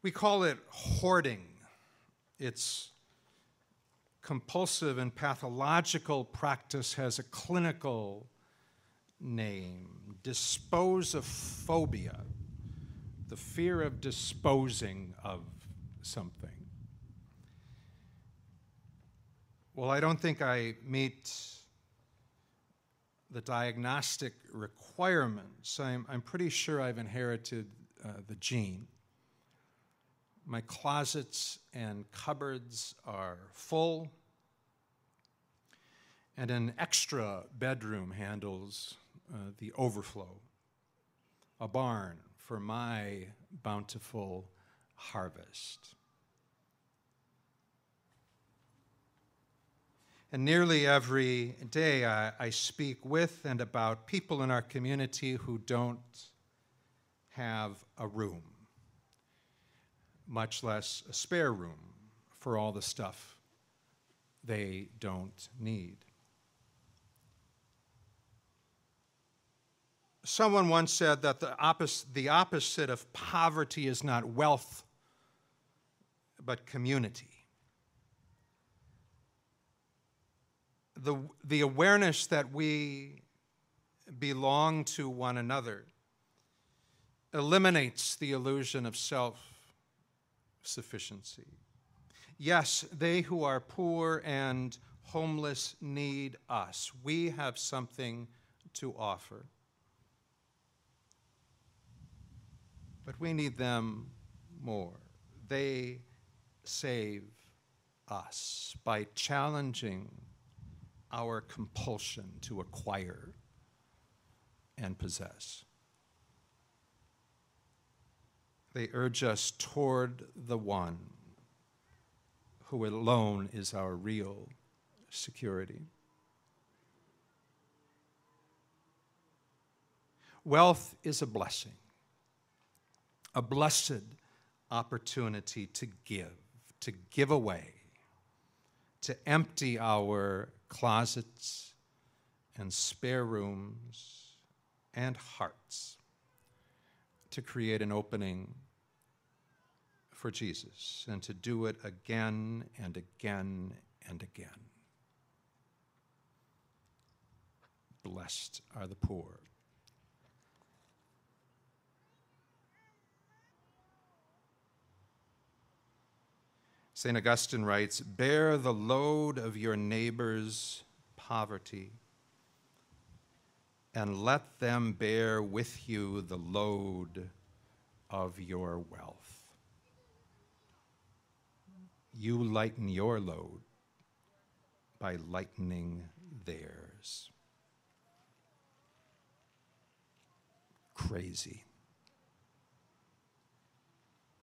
We call it hoarding. It's compulsive and pathological practice has a clinical name, disposophobia, the fear of disposing of something. Well, I don't think I meet the diagnostic requirements. I'm pretty sure I've inherited the gene. My closets and cupboards are full, and an extra bedroom handles the overflow, a barn for my bountiful harvest. And nearly every day I speak with and about people in our community who don't have a room, much less a spare room for all the stuff they don't need. Someone once said that the opposite of poverty is not wealth, but community. The awareness that we belong to one another eliminates the illusion of self-sufficiency. Yes, they who are poor and homeless need us. We have something to offer. But we need them more. They save us by challenging our compulsion to acquire and possess. They urge us toward the one who alone is our real security. Wealth is a blessing, a blessed opportunity to give away, to empty our closets and spare rooms and hearts, to create an opening for Jesus and to do it again and again and again. Blessed are the poor. St. Augustine writes, "Bear the load of your neighbor's poverty, and let them bear with you the load of your wealth. You lighten your load by lightening theirs." Crazy.